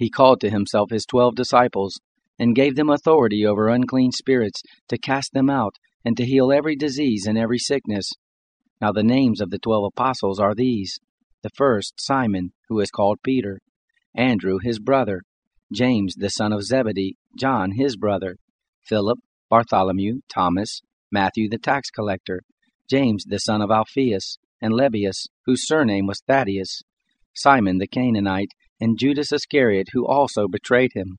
He called to himself his 12 disciples, and gave them authority over unclean spirits, to cast them out, and to heal every disease and every sickness. Now the names of the 12 apostles are these: the first, Simon, who is called Peter; Andrew his brother; James the son of Zebedee; John his brother; Philip, Bartholomew, Thomas, Matthew the tax collector; James the son of Alphaeus, and Lebbaeus, whose surname was Thaddeus; Simon the Canaanite, and Judas Iscariot, who also betrayed him.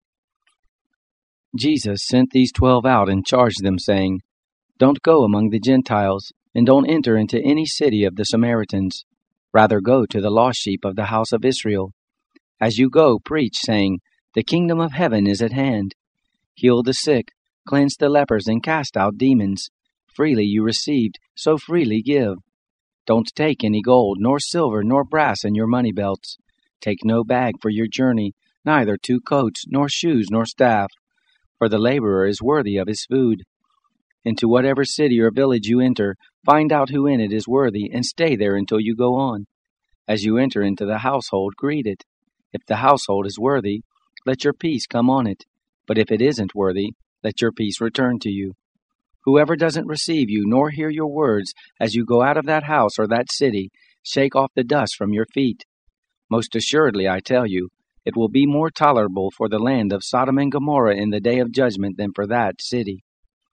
Jesus sent these 12 out and charged them, saying, "Don't go among the Gentiles, and don't enter into any city of the Samaritans. Rather go to the lost sheep of the house of Israel. As you go, preach, saying, 'The kingdom of heaven is at hand.' Heal the sick, cleanse the lepers, and cast out demons. Freely you received, so freely give. Don't take any gold, nor silver, nor brass in your money belts. Take no bag for your journey, neither 2 coats, nor shoes, nor staff. For the laborer is worthy of his food. Into whatever city or village you enter, find out who in it is worthy, and stay there until you go on. As you enter into the household, greet it. If the household is worthy, let your peace come on it. But if it isn't worthy, let your peace return to you. Whoever doesn't receive you, nor hear your words, as you go out of that house or that city, shake off the dust from your feet. Most assuredly, I tell you, it will be more tolerable for the land of Sodom and Gomorrah in the day of judgment than for that city.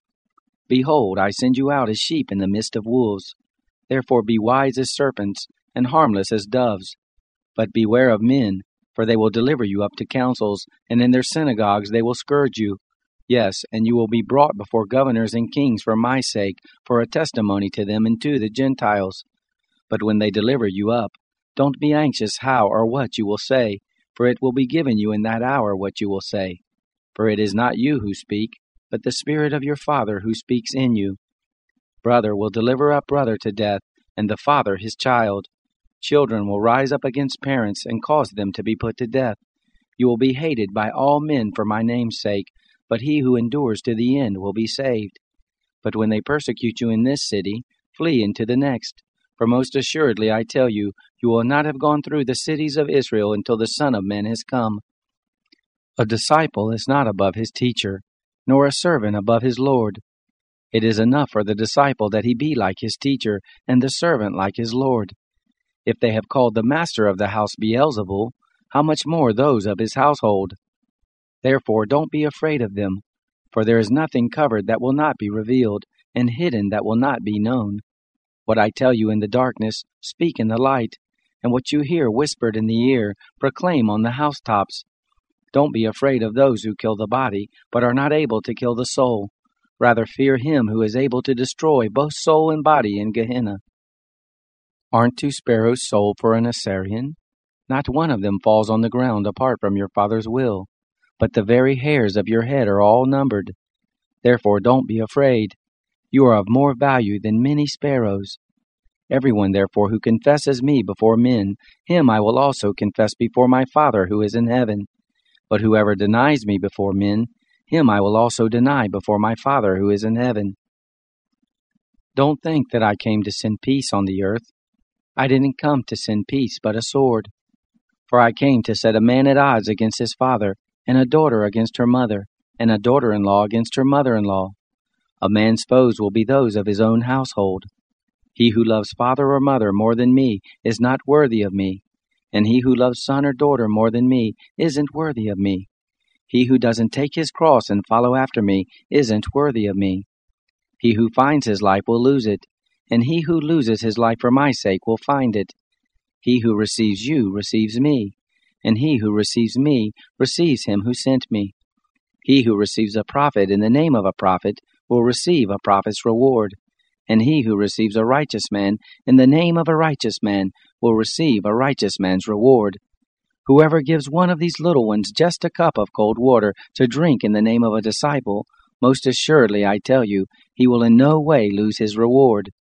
Behold, I send you out as sheep in the midst of wolves. Therefore be wise as serpents, and harmless as doves. But beware of men, for they will deliver you up to councils, and in their synagogues they will scourge you. Yes, and you will be brought before governors and kings for my sake, for a testimony to them and to the Gentiles. But when they deliver you up, don't be anxious how or what you will say, for it will be given you in that hour what you will say. For it is not you who speak, but the Spirit of your Father who speaks in you. Brother will deliver up brother to death, and the father his child. Children will rise up against parents and cause them to be put to death. You will be hated by all men for my name's sake, but he who endures to the end will be saved. But when they persecute you in this city, flee into the next. For most assuredly I tell you, you will not have gone through the cities of Israel until the Son of Man has come. A disciple is not above his teacher, nor a servant above his Lord. It is enough for the disciple that he be like his teacher, and the servant like his Lord. If they have called the master of the house Beelzebul, how much more those of his household? Therefore don't be afraid of them, for there is nothing covered that will not be revealed, and hidden that will not be known. What I tell you in the darkness, speak in the light, and what you hear whispered in the ear, proclaim on the housetops. Don't be afraid of those who kill the body, but are not able to kill the soul. Rather fear him who is able to destroy both soul and body in Gehenna. Aren't 2 sparrows sold for an assarion? Not one of them falls on the ground apart from your Father's will. But the very hairs of your head are all numbered. Therefore don't be afraid. You are of more value than many sparrows. Everyone, therefore, who confesses me before men, him I will also confess before my Father who is in heaven. But whoever denies me before men, him I will also deny before my Father who is in heaven. Don't think that I came to send peace on the earth. I didn't come to send peace, but a sword. For I came to set a man at odds against his father, and a daughter against her mother, and a daughter-in-law against her mother-in-law. A man's foes will be those of his own household. He who loves father or mother more than me is not worthy of me, and he who loves son or daughter more than me isn't worthy of me. He who doesn't take his cross and follow after me isn't worthy of me. He who finds his life will lose it, and he who loses his life for my sake will find it. He who receives you receives me, and he who receives me receives him who sent me. He who receives a prophet in the name of a prophet will receive a prophet's reward, and he who receives a righteous man in the name of a righteous man will receive a righteous man's reward. Whoever gives one of these little ones just a cup of cold water to drink in the name of a disciple, most assuredly I tell you, he will in no way lose his reward.